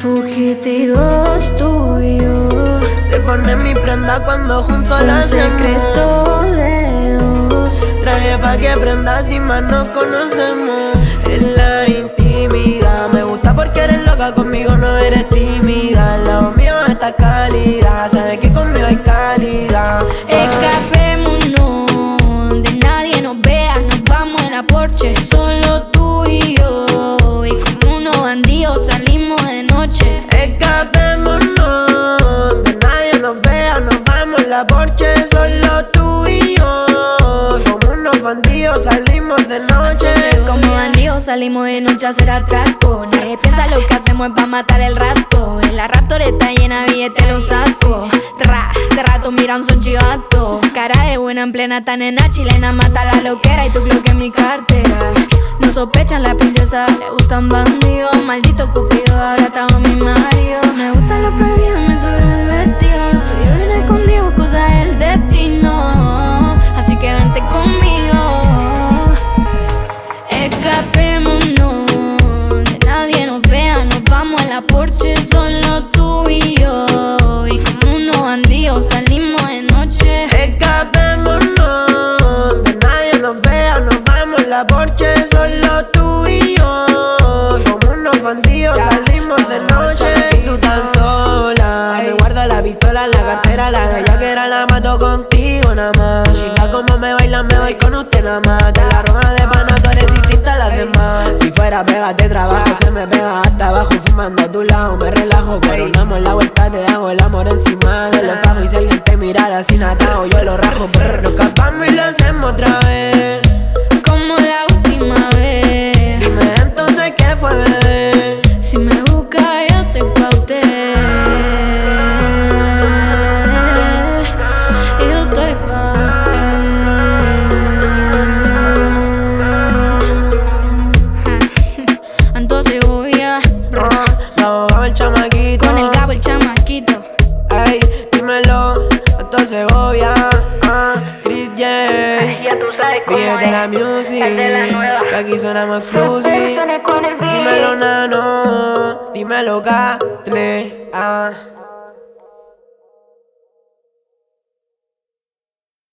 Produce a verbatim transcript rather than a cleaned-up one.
Fugitivos tú y yo. Se pone mi prenda cuando juntos Un la hacemos. secreto de dos. Traje pa' que prendas y más nos conocemos. En la intimidad me gusta porque eres loca, conmigo no eres tímida. Al lado mío está calidad, sabes que conmigo hay calidad. Escapémonos, donde nadie nos vea. Nos vamos en la Porsche, solo tú y yo. Y como unos bandidos salimos de noche. Escapémonos, donde nadie nos vea. Nos vamos en la Porsche, solo tú y yo. Como unos bandidos salimos de noche. Como bandidos salimos de noche a hacer atraco. Nadie piensa lo que hacemos es pa' matar el rato. En la Raptor está llena de billetes, los saco. Tra, hace rato miran son chivatos. Cara de buena en plena tan en la chilena. Mata la loquera y tu Glock en mi cartera. No sospechan la princesa, le gustan bandidos. Maldito cupido, ahora estamos mi marido. Me gusta lo prohibido, me sube el vestido. Tú y yo bien escondidos, cosa del destino. Así que vente conmigo. Escapémonos, de nadie nos vea. Nos vamos a la Porsche, solo tú y yo. Y como unos bandidos salimos de noche. Escapémonos, de nadie nos vea. Nos vamos en la Porsche, solo tú y yo. Como unos bandidos salimos de noche. Y tú tan sola, me guardo la pistola en la cartera. La bellaquera la mato contigo nada más. Chica como me baila, me voy con usted nada más. De la roma de pana, tú eres distinta a las demás. Si fuera pégate trabajo, se me pega hasta abajo. Fumando a tu lado, me relajo. Coronamos la vuelta, te hago el amor encima de los fajos. Y si alguien te mirara sin atado, yo lo rajo. Brr, nos escapamos y lo hacemos otra vez, Como la última vez. dime entonces qué fue, bebé. Si me buscas yo te pauté. Yo estoy pa' usted. Entonces voy a Ah, la abogado el chamaquito. con el cabo el chamaquito. Ey, dímelo, entonces voy a ah, Chris J. Ya tú sabes cómo Vive de la music, el de la nueva. que aquí sonamos exclusive. Dímelo, nano, dímelo, Catle. Ah.